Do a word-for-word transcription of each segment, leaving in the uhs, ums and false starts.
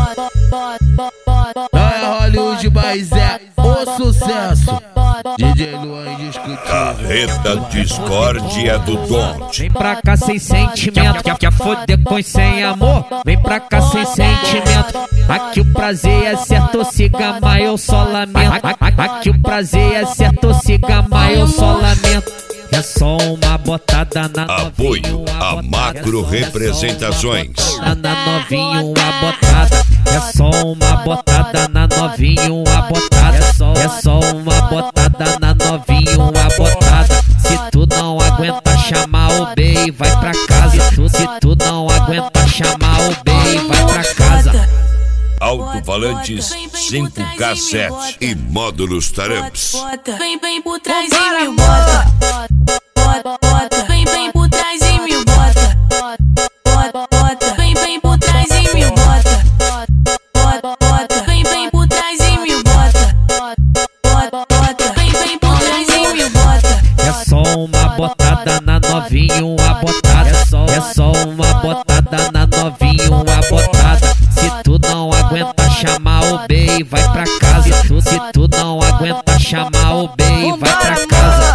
Não é Hollywood, mas é o sucesso. D J Luan indiscutível. Carreta discórdia do Don. Vem pra cá sem sentimento, quer, quer foder com sem amor? Vem pra cá sem sentimento. Aqui o prazer é certo, siga, mas eu só lamento. Aqui o prazer é certo, siga, mas eu só lamento. É só uma botada na Apoio a Macro Representações. Na novinho, uma botada. É só uma botada na novinho, uma botada. É só uma botada na novinho, uma botada. Se tu não aguenta chamar o B e vai pra casa. Se tu não aguenta chamar o B e vai pra casa. Alto-falantes cinco K sete e módulos Taramps. Vem, vem por trás e me bota. Bota, bota. Vem, vem por trás e me bota. Bota, bota. Vem, vem por trás e me bota. Bota, bota. Vem, vem por trás e me bota. Bota, bota. Vem, vem por trás e me bota. É só uma botada na novinho, uma botada. É só uma botada na novinho, uma botada. Se tu não aguenta chamar o B e vai pra casa. Se tu não aguenta chamar o B e vai pra casa.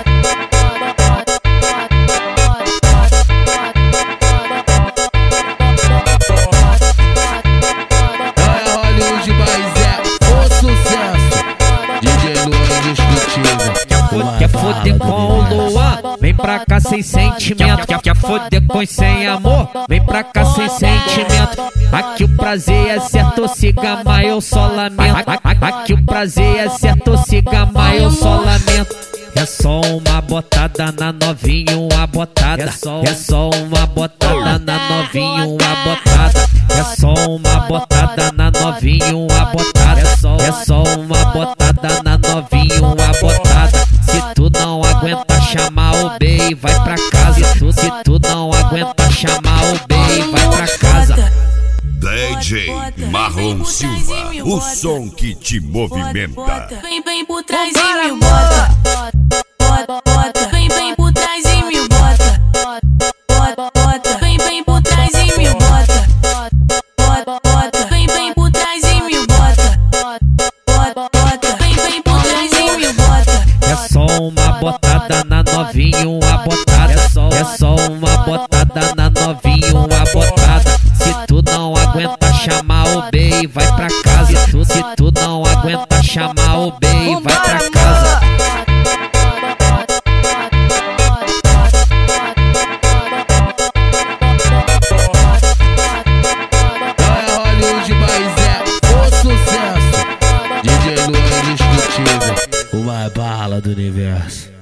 Não é Hollywood, mas é o sucesso. D J Luan indiscutível. Quer foder com o Luan? Vem pra cá sem sentimento. Quer, quer foder com sem amor? Vem pra cá sem sentimento. Aqui o prazer é certo, siga, mas eu só lamento. Aqui o prazer é certo, siga, mas eu só lamento. É só uma botada na novinho, uma botada. É só uma botada na novinho, uma botada. É só uma botada na novinho, uma botada. É só uma botada na novinho, uma botada. Se tu não aguenta chamar o B e vai pra casa. Se tu não aguenta chamar o B e vai pra casa. D J Marlon Silva, o som que te movimenta. Vem, vem por trás e me bota. Bota, bota. Vem, vem por trás e me bota. Bota, bota. Vem, vem por trás e me bota. Bota, bota. Vem, vem por trás e me bota. Bota, bota. Vem, vem por trás e me bota. É só uma botada na novinho, uma botada. É só uma botada na novinho, uma botada. Se tu não aguenta chamar o B e vai pra casa. Se tu não aguenta chamar o B e vai pra casa. Não é Hollywood, mas é o sucesso. D J Luan indiscutível. Uma bala do universo.